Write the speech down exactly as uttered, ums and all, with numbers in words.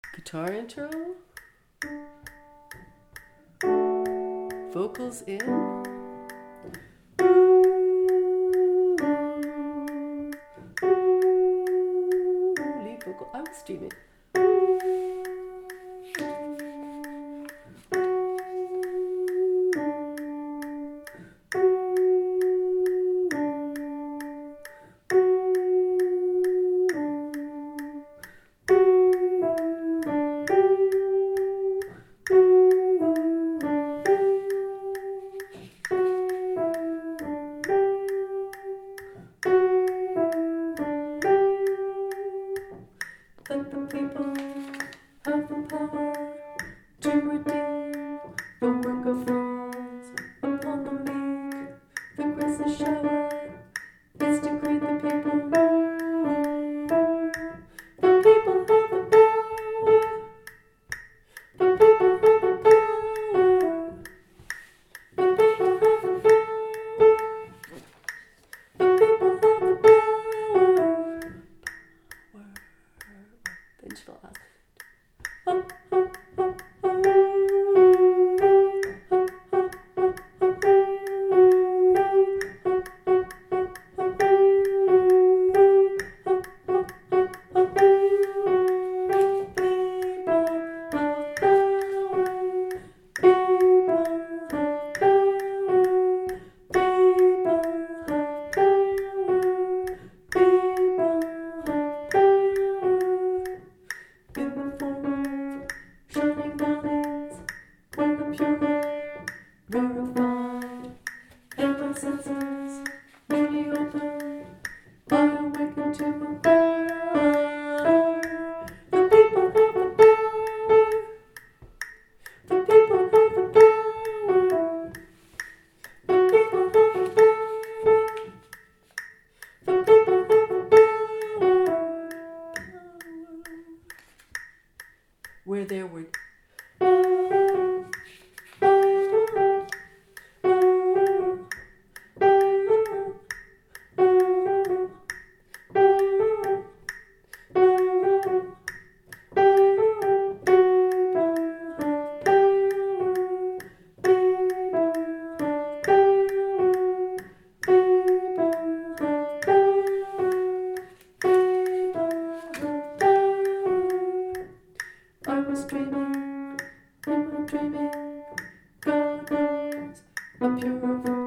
Guitar intro. Vocals in. Lead vocal. I was streaming. Let the people have the power to redeem the work of fools upon the meek. The graceless shower is to greet the people. The people have the power. The people have the power. The people have the power. The people have the power. The interval has. Shining valleys where the pure rarefied and my senses newly open, I awaken to a power. The people have the power. The people have the power. The people have the power. The people have the power. Where there were I was dreaming, in my dreaming, God knows, a pure